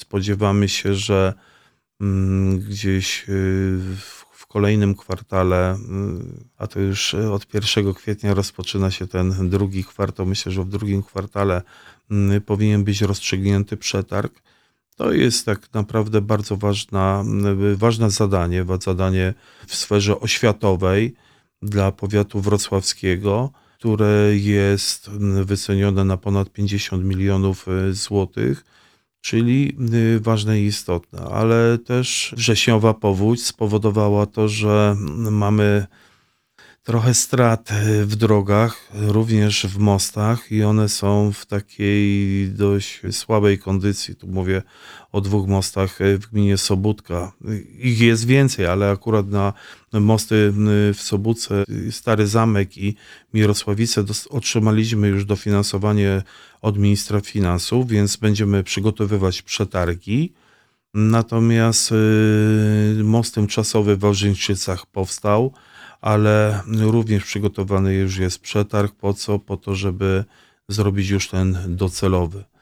Spodziewamy się, że gdzieś w kolejnym kwartale, a to już od 1 kwietnia rozpoczyna się ten drugi kwartał. Myślę, że w drugim kwartale powinien być rozstrzygnięty przetarg. To jest tak naprawdę bardzo ważne zadanie w sferze oświatowej dla powiatu wrocławskiego, które jest wycenione na ponad 50 milionów złotych, czyli ważne i istotne. Ale też wrześniowa powódź spowodowała to, że mamy trochę strat w drogach, również w mostach i one są w takiej dość słabej kondycji. Tu mówię o 2 mostach w gminie Sobótka. Ich jest więcej, ale akurat na mosty w Sobótce, Stary Zamek i Mirosławice otrzymaliśmy już dofinansowanie od ministra finansów, więc będziemy przygotowywać przetargi. Natomiast most tymczasowy w Wawrzyńczycach powstał, ale również przygotowany już jest przetarg. Po co? Po to, żeby zrobić już ten docelowy.